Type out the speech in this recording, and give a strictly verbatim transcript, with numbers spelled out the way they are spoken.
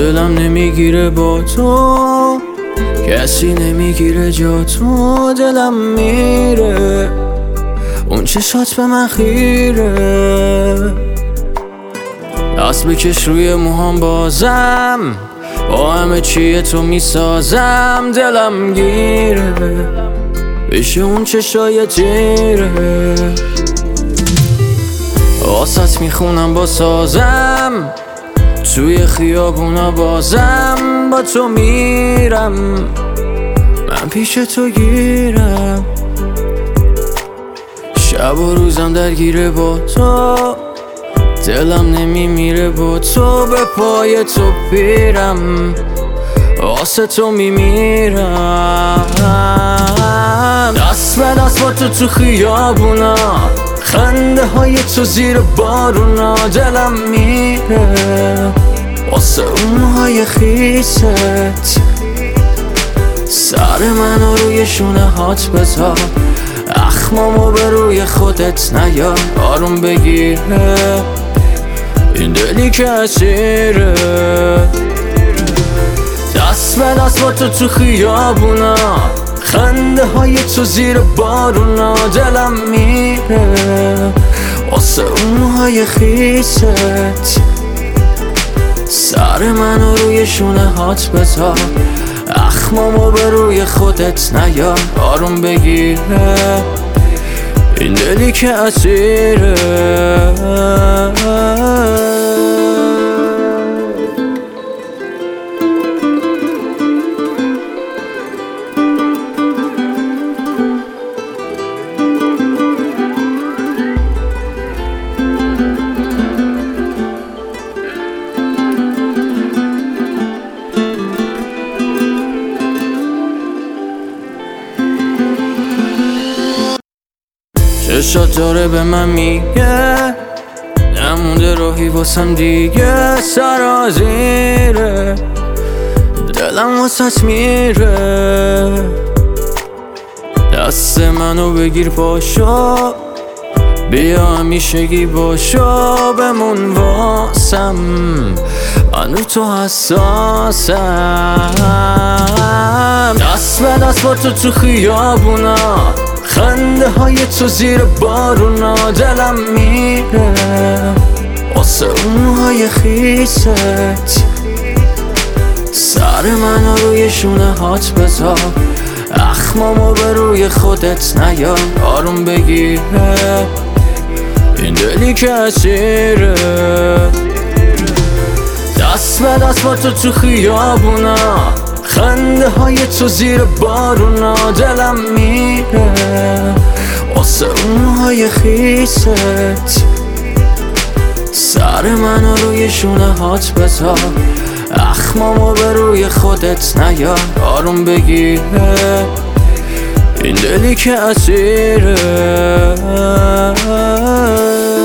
دلم نمیگیره با تو، کسی نمیگیره جا تو. دلم میره اون چشات به من خیره، دست بکش روی موهام بازم، با همه چیه تو میسازم. دلم گیره بشه اون چشای تیره، واسط میخونم با سازم، توی خیابونا بازم با تو میرم، من پیش تو گیرم. شب و روزم درگیره با تو، دلم نمیمیره با تو. به پای تو پیرم، واسه تو میمیرم. دست به دست با تو تو خیابونا، خنده های تو زیر بارونا. دلم میره واسه اون های خیست، سر منو روی شونه هات بذار، اخمامو به روی خودت نیار. آروم بگیره این دلی که اسیره، دست به دست با تو تو خیابونا، خنده های تو زیر بارونا. دلم میره واسه اونهای خیست، سر منو روی شونه هات بذار، اخمامو به روی خودت نیار. آروم بگیره این دلی که اسیره. چشات داره به من میگه نمونده راهی واسم دیگه، سرازیره دلم واسط میره. دست منو بگیر پاشو، بیا همیشگی باشو، بمون واسم، من رو تو حساسم. دست به دست با تو تو خیابونا، خنده های تو زیر بارونا. دلم میره واسه اونهای خیست، سر منو روی شونه هات بذار، اخمامو به روی خودت نیار. آروم بگیره این دلی که اسیره، دست به دست با تو تو خیابونا، خنده های تو زیر بارونا. دلم میره واسه اونهای خیست، سر منو روی شونه هات بذار، اخمامو به روی خودت نیار. آروم بگیره این دلی که اسیره.